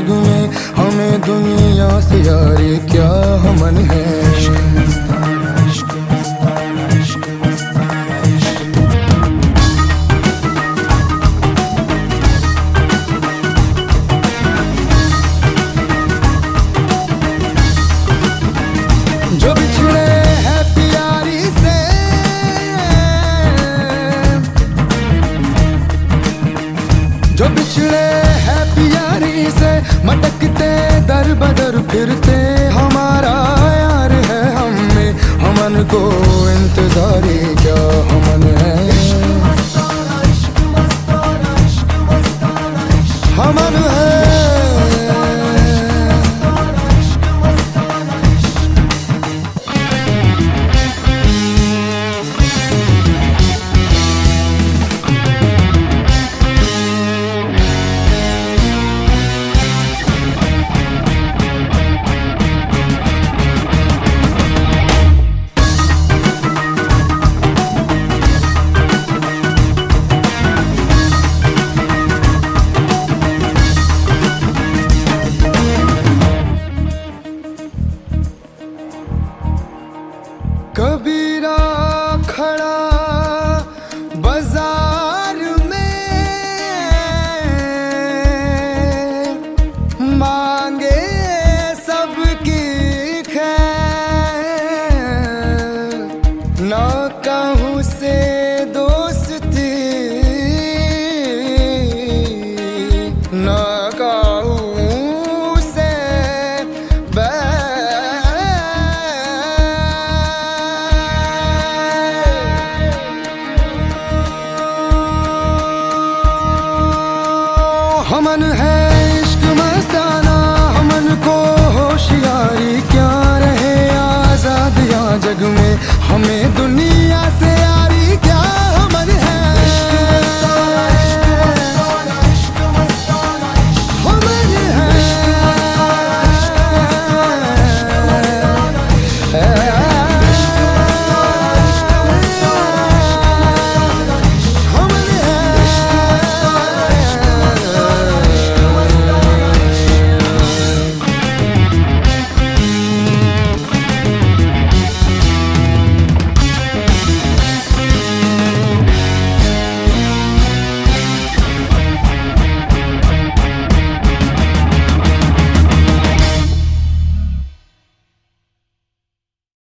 जग में, हमें दुनिया से यारी क्या हमन है। जो बिछड़े हैं प्यारी से, जो बिछड़े हैं प्यारी से, मटकते दर बदर फिरते, हमारा यार है हमें, हमन को इंतजारी क्या हमन है। हमन है कबीरा खड़ा बाजार में, मांगे सबकी खैर, ना कहूँ से दोस्ती, ना कहूँ से हमन है इश्क मस्ताना, हमन को होशियारी क्या रहे, आजाद या जग में हमें